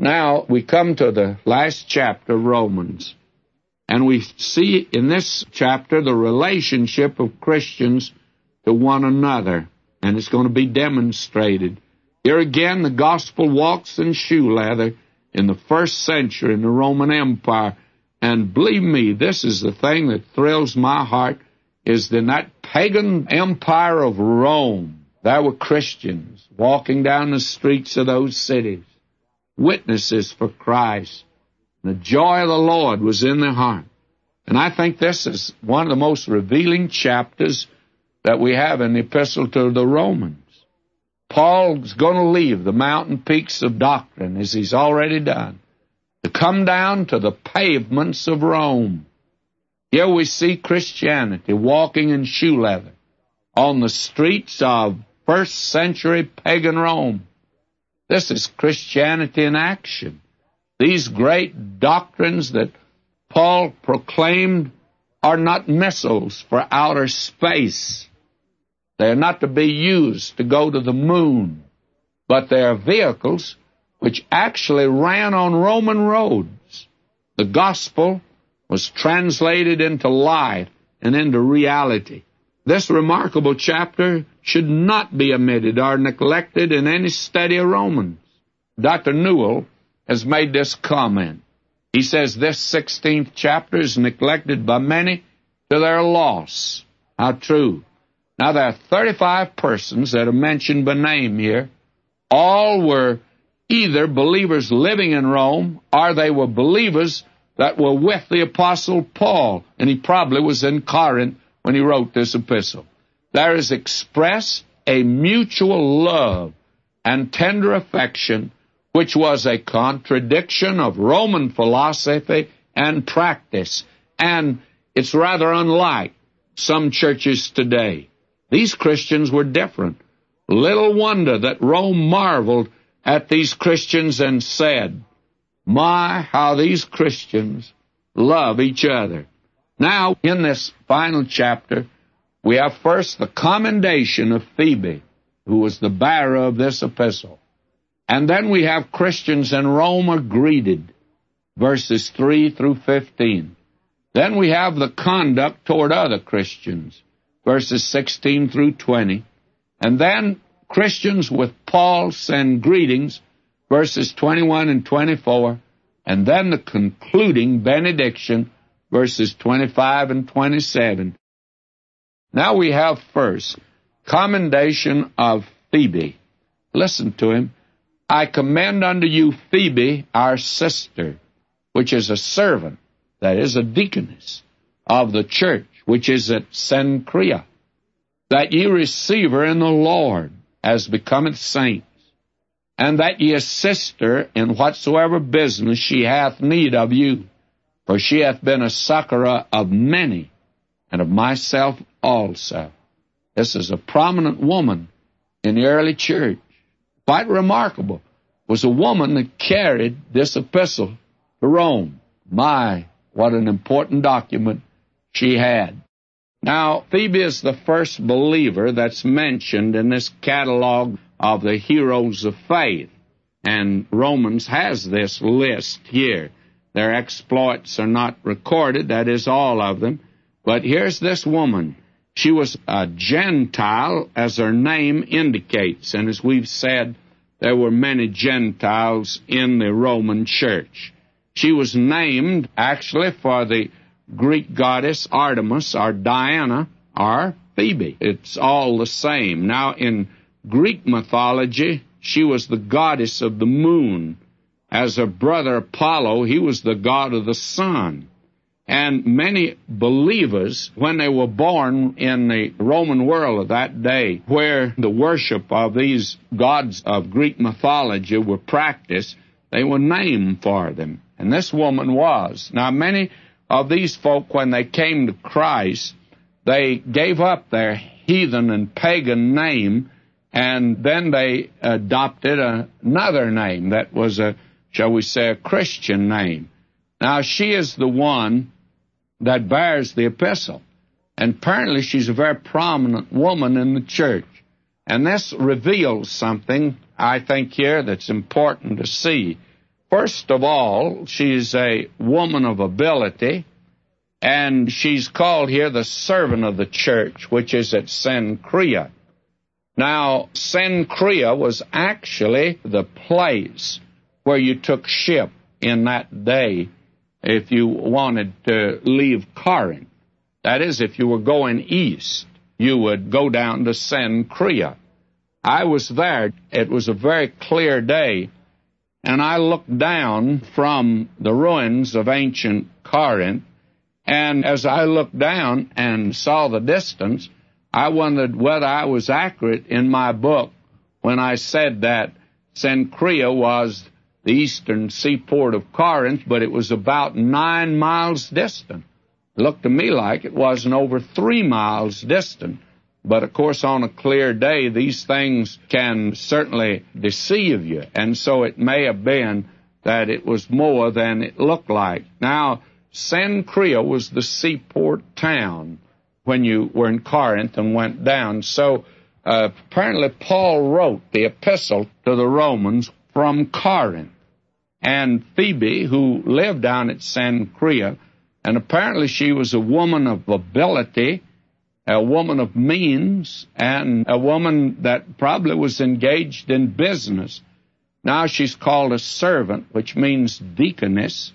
Now, we come to the last chapter of Romans, and we see in this chapter the relationship of Christians to one another, and it's going to be demonstrated. Here again, the gospel walks in shoe leather in the first century in the Roman Empire, and believe me, this is the thing that thrills my heart, is in that pagan empire of Rome, there were Christians walking down the streets of those cities, witnesses for Christ. The joy of the Lord was in their heart. And I think this is one of the most revealing chapters that we have in the Epistle to the Romans. Paul's going to leave the mountain peaks of doctrine, as he's already done, to come down to the pavements of Rome. Here we see Christianity walking in shoe leather on the streets of first-century pagan Rome. This is Christianity in action. These great doctrines that Paul proclaimed are not missiles for outer space. They are not to be used to go to the moon, but they are vehicles which actually ran on Roman roads. The gospel was translated into life and into reality. This remarkable chapter should not be omitted or neglected in any study of Romans. Dr. Newell has made this comment. He says this 16th chapter is neglected by many to their loss. How true. Now, there are 35 persons that are mentioned by name here. All were either believers living in Rome, or they were believers that were with the Apostle Paul, and he probably was in Corinth when he wrote this epistle. There is expressed a mutual love and tender affection, which was a contradiction of Roman philosophy and practice, and it's rather unlike some churches today. These Christians were different. Little wonder that Rome marveled at these Christians and said, "My, how these Christians love each other." Now, in this final chapter, we have first the commendation of Phoebe, who was the bearer of this epistle. And then we have Christians in Rome are greeted, verses 3 through 15. Then we have the conduct toward other Christians, verses 16 through 20. And then Christians with Paul send greetings, verses 21 and 24. And then the concluding benediction, verses 25 and 27. Now we have first commendation of Phoebe. Listen to him. "I commend unto you Phoebe, our sister, which is a servant," that is, a deaconess, "of the church, which is at Cenchrea, that ye receive her in the Lord, as becometh saints, and that ye assist her in whatsoever business she hath need of you. For she hath been a succorer of many, and of myself also." This is a prominent woman in the early church. Quite remarkable. Was a woman that carried this epistle to Rome. My, what an important document she had. Now, Phoebe is the first believer that's mentioned in this catalog of the heroes of faith. And Romans has this list here. Their exploits are not recorded, that is, all of them. But here's this woman. She was a Gentile, as her name indicates. And as we've said, there were many Gentiles in the Roman church. She was named, actually, for the Greek goddess Artemis, or Diana, or Phoebe. It's all the same. Now, in Greek mythology, she was the goddess of the moon. As her brother Apollo, he was the god of the sun. And many believers, when they were born in the Roman world of that day, where the worship of these gods of Greek mythology were practiced, they were named for them. And this woman was. Now, many of these folk, when they came to Christ, they gave up their heathen and pagan name, and then they adopted another name that was shall we say, a Christian name. Now, she is the one that bears the epistle. And apparently she's a very prominent woman in the church. And this reveals something, I think, here that's important to see. First of all, she's a woman of ability, and she's called here the servant of the church, which is at Cenchrea. Now, Cenchrea was actually the place where you took ship in that day if you wanted to leave Corinth. That is, if you were going east, you would go down to Cenchrea. I was there. It was a very clear day, and I looked down from the ruins of ancient Corinth, and as I looked down and saw the distance, I wondered whether I was accurate in my book when I said that Cenchrea was the eastern seaport of Corinth, but it was about 9 miles distant. It looked to me like it wasn't over 3 miles distant. But, of course, on a clear day, these things can certainly deceive you. And so it may have been that it was more than it looked like. Now, Cenchrea was the seaport town when you were in Corinth and went down. So apparently Paul wrote the epistle to the Romans from Corinth. And Phoebe, who lived down at Cenchrea, and apparently she was a woman of ability, a woman of means, and a woman that probably was engaged in business. Now she's called a servant, which means deaconess,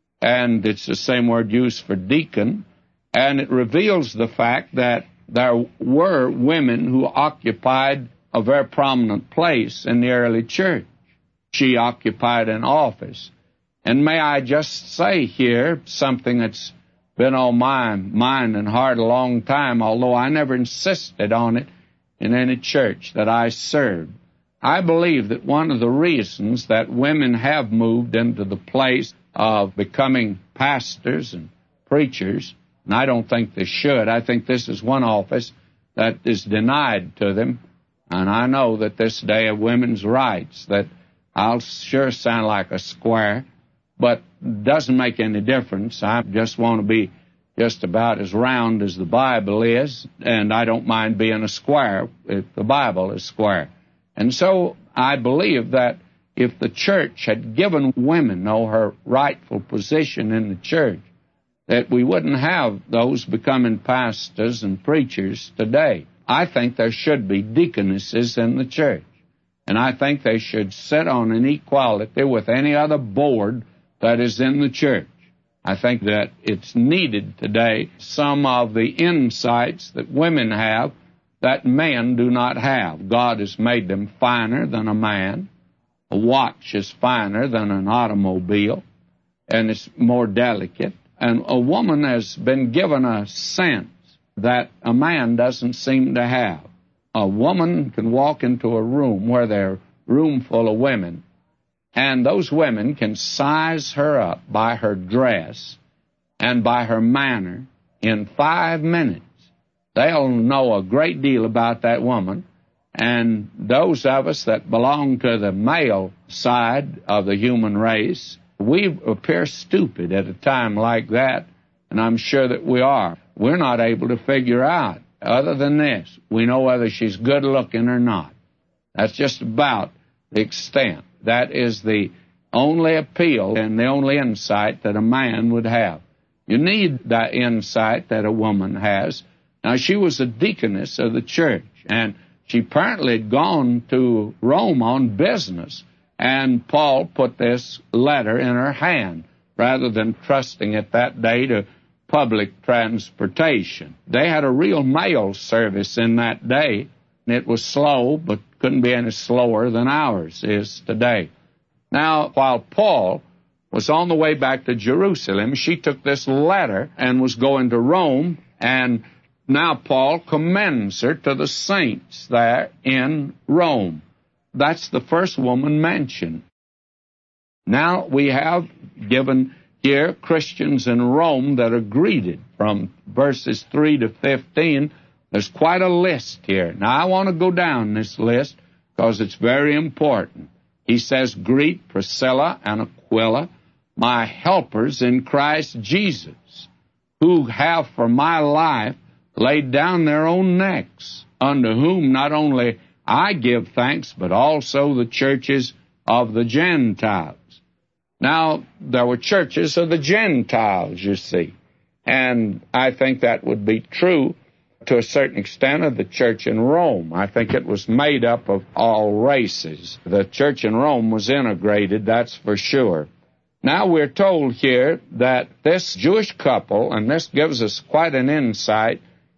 and it's the same word used for deacon, and it reveals the fact that there were women who occupied a very prominent place in the early church. She occupied an office. And may I just say here something that's been on my mind and heart a long time, although I never insisted on it in any church that I served. I believe that one of the reasons that women have moved into the place of becoming pastors and preachers, and I don't think they should. I think this is one office that is denied to them, and I know that this day of women's rights, that I'll sure sound like a square, but doesn't make any difference. I just want to be just about as round as the Bible is, and I don't mind being a square if the Bible is square. And so I believe that if the church had given women her rightful position in the church, that we wouldn't have those becoming pastors and preachers today. I think there should be deaconesses in the church, and I think they should sit on an equality with any other board that is in the church. I think that it's needed today, some of the insights that women have that men do not have. God has made them finer than a man. A watch is finer than an automobile, and it's more delicate. And a woman has been given a sense that a man doesn't seem to have. A woman can walk into a room where there's a room full of women, and those women can size her up by her dress and by her manner in 5 minutes. They'll know a great deal about that woman, and those of us that belong to the male side of the human race, we appear stupid at a time like that, and I'm sure that we are. We're not able to figure out, other than this, we know whether she's good looking or not. That's just about the extent. That is the only appeal and the only insight that a man would have. You need that insight that a woman has. Now, she was a deaconess of the church, and she apparently had gone to Rome on business, and Paul put this letter in her hand rather than trusting it that day to public transportation. They had a real mail service in that day, and it was slow, but couldn't be any slower than ours is today. Now, while Paul was on the way back to Jerusalem, she took this letter and was going to Rome, and now Paul commends her to the saints there in Rome. That's the first woman mentioned. Now we have given here Christians in Rome that are greeted from verses 3 to 15. There's quite a list here. Now I want to go down this list because it's very important. He says, "Greet Priscilla and Aquila, my helpers in Christ Jesus, who have for my life laid down their own necks, unto whom not only I give thanks, but also the churches of the Gentiles." Now, there were churches of the Gentiles, you see, and I think that would be true to a certain extent of the church in Rome. I think it was made up of all races. The church in Rome was integrated, that's for sure. Now we're told here that this Jewish couple, and this gives us quite an insight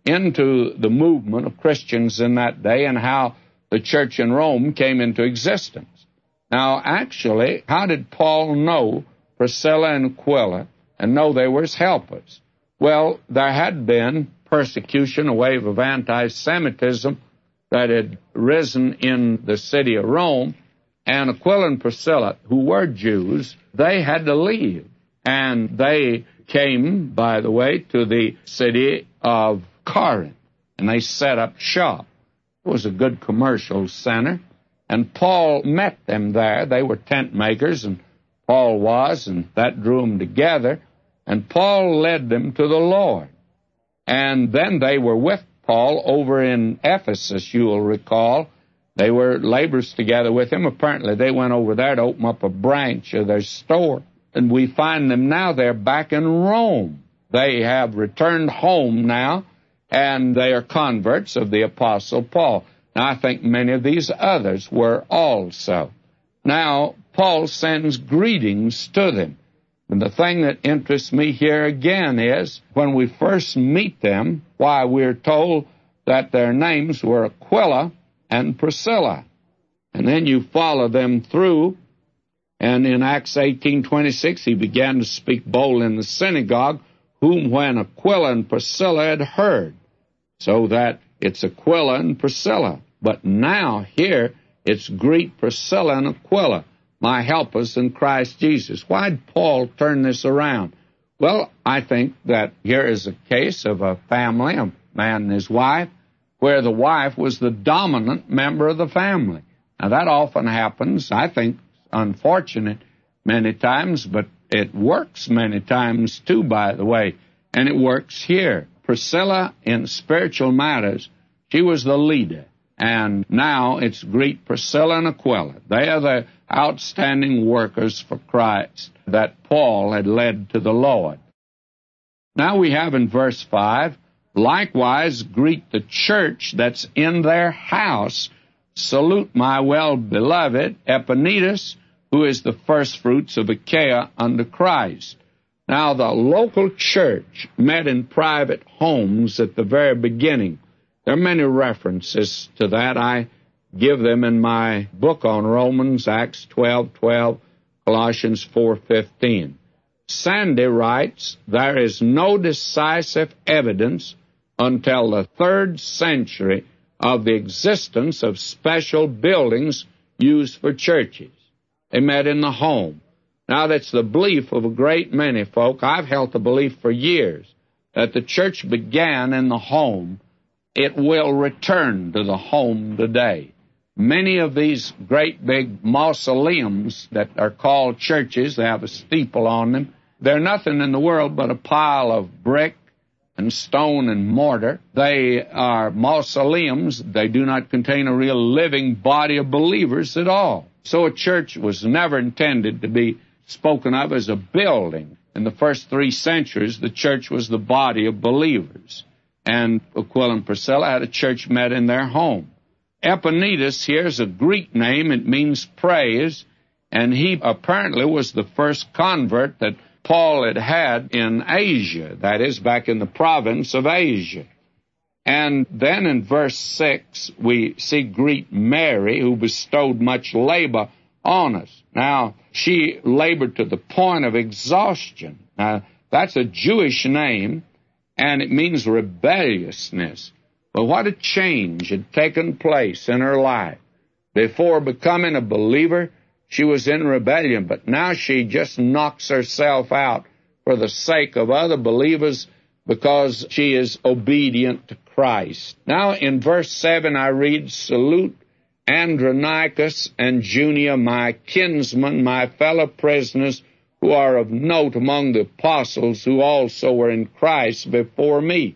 into the movement of Christians in that day and how the church in Rome came into existence. Now, actually, how did Paul know Priscilla and Aquila and know they were his helpers? Well, there had been persecution, a wave of anti-Semitism that had risen in the city of Rome, and Aquila and Priscilla, who were Jews, they had to leave. And they came, by the way, to the city of Corinth, and they set up shop. It was a good commercial center, and Paul met them there. They were tent makers, and Paul was, and that drew them together, and Paul led them to the Lord. And then they were with Paul over in Ephesus, you will recall. They were laborers together with him. Apparently, they went over there to open up a branch of their store. And we find them now, they're back in Rome. They have returned home now, and they are converts of the Apostle Paul. Now, I think many of these others were also. Now, Paul sends greetings to them. And the thing that interests me here again is, when we first meet them, why, we're told that their names were Aquila and Priscilla. And then you follow them through, and in Acts 18:26, he began to speak boldly in the synagogue, whom when Aquila and Priscilla had heard. So that it's Aquila and Priscilla. But now, here, it's greet Priscilla and Aquila, my helpers in Christ Jesus. Why did Paul turn this around? Well, I think that here is a case of a family, a man and his wife, where the wife was the dominant member of the family. Now, that often happens, I think, unfortunate many times, but it works many times too, by the way, and it works here. Priscilla, in spiritual matters, she was the leader, and now it's greet Priscilla and Aquila. They are the outstanding workers for Christ that Paul had led to the Lord. Now we have in verse 5, likewise greet the church that's in their house. Salute my well-beloved Epaenetus, who is the firstfruits of Achaia under Christ. Now, the local church met in private homes at the very beginning. There are many references to that. I give them in my book on Romans, Acts 12:12, Colossians 4:15. Sandy writes, there is no decisive evidence until the 3rd century of the existence of special buildings used for churches. They met in the home. Now, that's the belief of a great many folk. I've held the belief for years that the church began in the home. It will return to the home today. Many of these great big mausoleums that are called churches, they have a steeple on them, they're nothing in the world but a pile of brick and stone and mortar. They are mausoleums. They do not contain a real living body of believers at all. So a church was never intended to be spoken of as a building. In the first 3 centuries, the church was the body of believers. And Aquila and Priscilla had a church met in their home. Epaenetus here is a Greek name. It means praise. And he apparently was the first convert that Paul had had in Asia, that is, back in the province of Asia. And then in verse 6, we see greet Mary, who bestowed much labor on us. Now, she labored to the point of exhaustion. Now, that's a Jewish name, and it means rebelliousness. But what a change had taken place in her life. Before becoming a believer, she was in rebellion, but now she just knocks herself out for the sake of other believers because she is obedient to Christ. Now in verse 7 I read, salute Andronicus and Junia, my kinsmen, my fellow prisoners, who are of note among the apostles, who also were in Christ before me.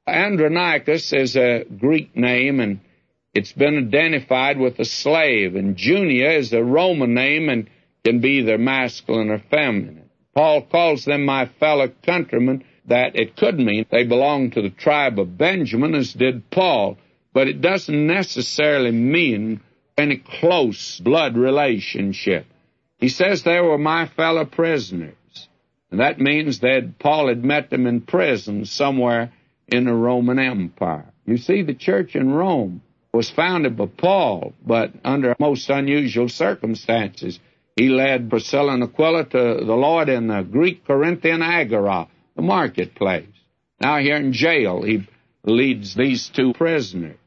Andronicus is a Greek name, and it's been identified with a slave, and Junia is a Roman name, and can be either masculine or feminine. Paul calls them my fellow countrymen, that it could mean they belong to the tribe of Benjamin, as did Paul, but it doesn't necessarily mean any close blood relationship. He says they were my fellow prisoners, and that means that Paul had met them in prison somewhere in the Roman Empire. You see, the church in Rome was founded by Paul, but under most unusual circumstances. He led Priscilla and Aquila to the Lord in the Greek Corinthian Agora, the marketplace. Now here in jail, he leads these two prisoners.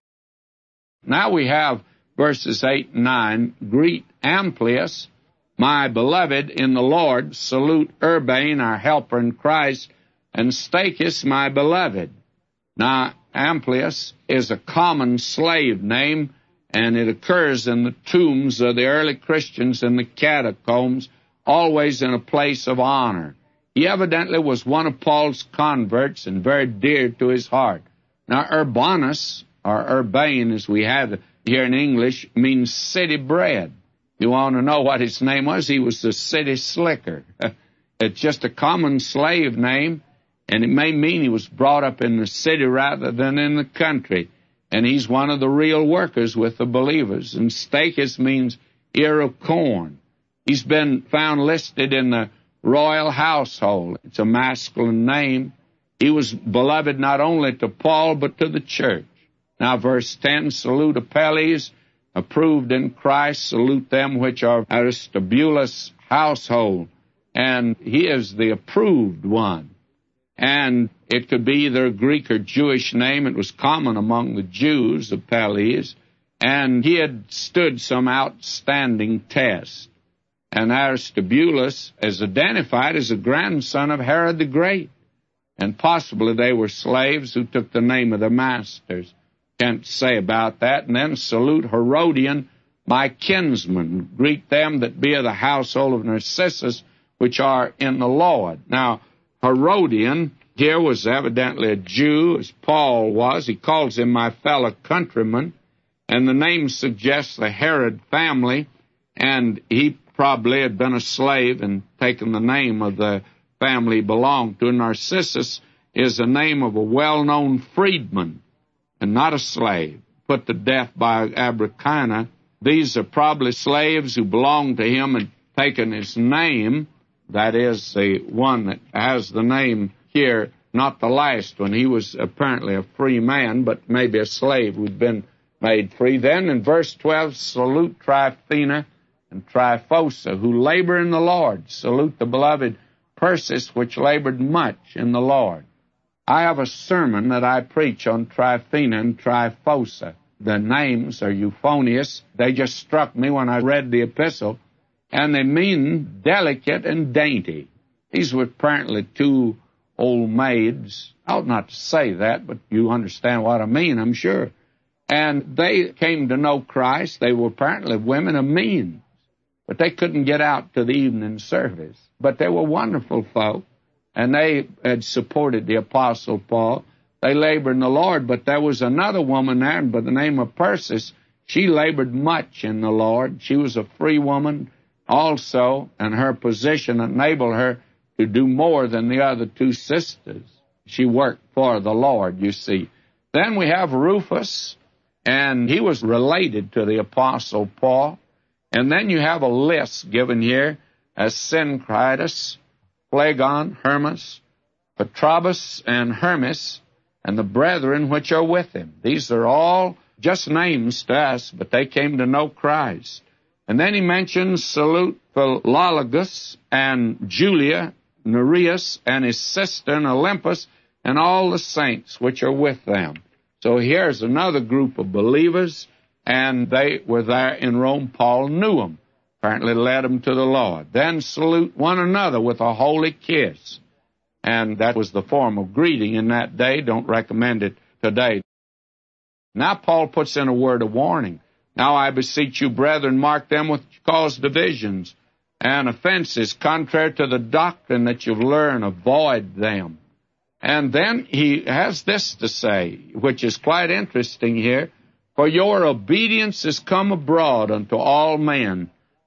Now we have verses 8 and 9. Greet Amplias, my beloved in the Lord. Salute Urbane, our helper in Christ, and Stachys, my beloved. Now, Amplias is a common slave name, and it occurs in the tombs of the early Christians in the catacombs, always in a place of honor. He evidently was one of Paul's converts and very dear to his heart. Now, Urbanus, or Urbane as we have here in English, means city bred. You want to know what his name was? He was the city slicker. It's just a common slave name, and it may mean he was brought up in the city rather than in the country. And he's one of the real workers with the believers. And Stachys means ear of corn. He's been found listed in the royal household. It's a masculine name. He was beloved not only to Paul, but to the church. Now, verse 10, salute Apelles, approved in Christ. Salute them which are Aristobulus' household. And he is the approved one. And it could be either a Greek or Jewish name. It was common among the Jews, Apelles. And he had stood some outstanding test. And Aristobulus is identified as a grandson of Herod the Great. And possibly they were slaves who took the name of their masters. Can't say about that. And then salute Herodian, my kinsman. Greet them that be of the household of Narcissus, which are in the Lord. Now, Herodian here was evidently a Jew, as Paul was. He calls him my fellow countryman. And the name suggests the Herod family, and he probably had been a slave and taken the name of the family he belonged to. Narcissus is the name of a well-known freedman and not a slave, put to death by Agrippina. These are probably slaves who belonged to him and taken his name. That is the one that has the name here, not the last one. He was apparently a free man, but maybe a slave who'd been made free. Then in verse 12, salute Tryphena and Tryphosa, who labor in the Lord. Salute the beloved Persis, which labored much in the Lord. I have a sermon that I preach on Tryphena and Tryphosa. The names are euphonious. They just struck me when I read the epistle, and they mean delicate and dainty. These were apparently two old maids. I ought not to say that, but you understand what I mean, I'm sure. And they came to know Christ. They were apparently women of means, but they couldn't get out to the evening service. But they were wonderful folk, and they had supported the Apostle Paul. They labored in the Lord, but there was another woman there by the name of Persis. She labored much in the Lord. She was a free woman also, and her position enabled her to do more than the other two sisters. She worked for the Lord, you see. Then we have Rufus, and he was related to the Apostle Paul. And then you have a list given here as Syncritus, Phlegon, Hermas, Patrobas, and Hermes, and the brethren which are with him. These are all just names to us, but they came to know Christ. And then he mentions salute Philologus and Julia, Nereus, and his sister and Olympus, and all the saints which are with them. So here's another group of believers, and they were there in Rome. Paul knew them, apparently led them to the Lord. Then salute one another with a holy kiss. And that was the form of greeting in that day. Don't recommend it today. Now Paul puts in a word of warning. Now I beseech you, brethren, mark them which cause divisions and offenses, contrary to the doctrine that you've learned, avoid them. And then he has this to say, which is quite interesting here. For your obedience is come abroad unto all men.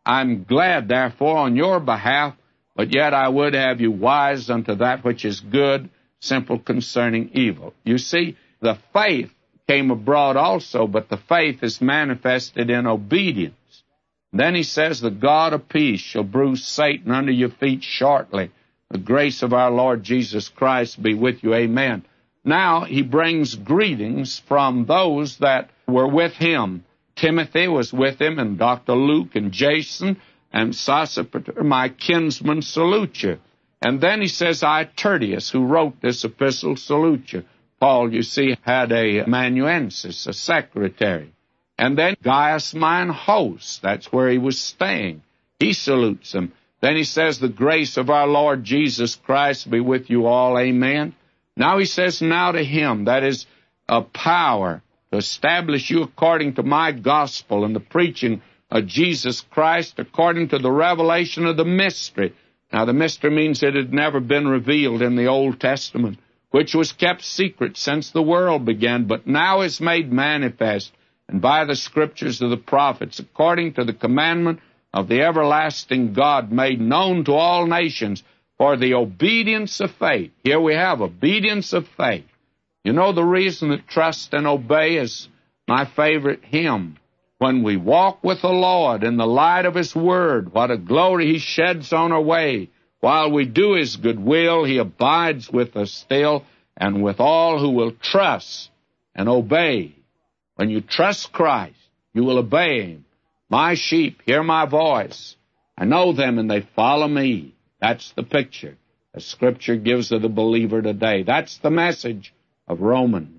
I'm glad, therefore, on your behalf, but yet I would have you wise unto that which is good, simple concerning evil. You see, the faith came abroad also, but the faith is manifested in obedience. Then he says, the God of peace shall bruise Satan under your feet shortly. The grace of our Lord Jesus Christ be with you. Amen. Now he brings greetings from those that were with him. Timothy was with him, and Dr. Luke and Jason and Sosipater, my kinsmen, salute you. And then he says, I, Tertius, who wrote this epistle, salute you. Paul, you see, had a amanuensis, a secretary. And then Gaius, mine host, that's where he was staying. He salutes him. Then he says, the grace of our Lord Jesus Christ be with you all. Amen. Now he says, now to him that is a power to establish you according to my gospel and the preaching of Jesus Christ according to the revelation of the mystery. Now the mystery means it had never been revealed in the Old Testament, which was kept secret since the world began, but now is made manifest, and by the scriptures of the prophets, according to the commandment of the everlasting God, made known to all nations for the obedience of faith. Here we have obedience of faith. You know the reason that trust and obey is my favorite hymn. When we walk with the Lord in the light of His Word, what a glory He sheds on our way. While we do His good will, He abides with us still, and with all who will trust and obey. When you trust Christ, you will obey Him. My sheep hear my voice. I know them and they follow me. That's the picture the Scripture gives of the believer today. That's the message of Romans.